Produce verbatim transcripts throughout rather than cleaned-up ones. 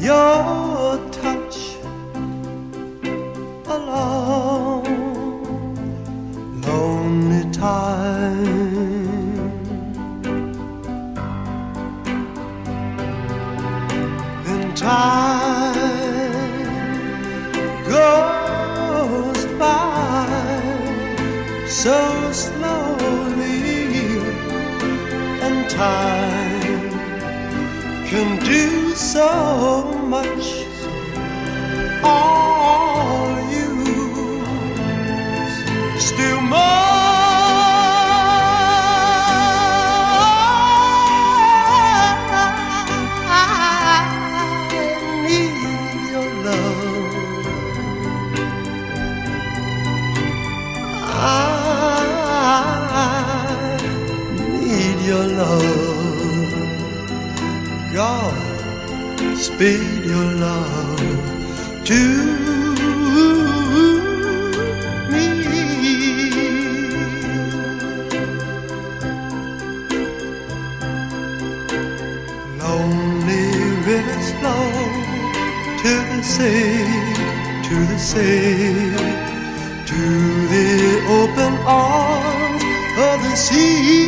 your touch a long, lonely time. Then time goes by so slowly, and time can do so much. All you still more. I need your love. I need your love. God, speed your love to me. Lonely rivers flow to the sea, to the sea, to the open arms of the sea.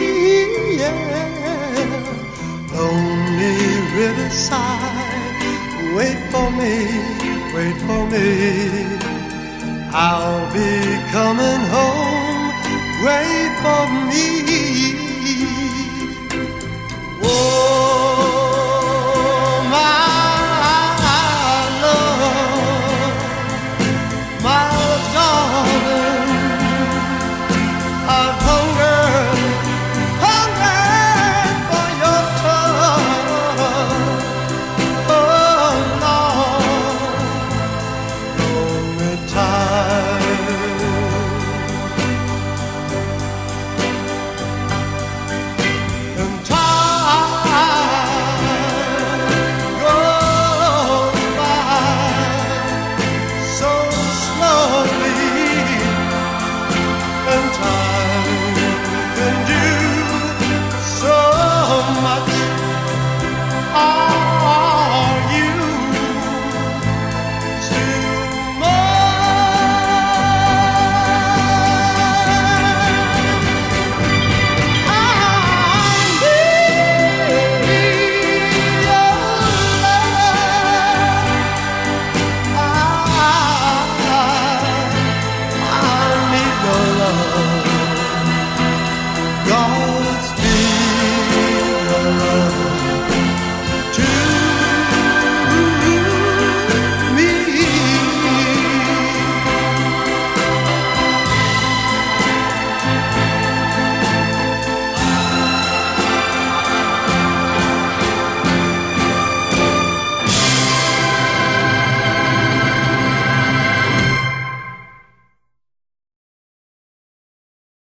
Yeah. Lonely riverside, wait for me, wait for me. I'll be coming home, wait for me.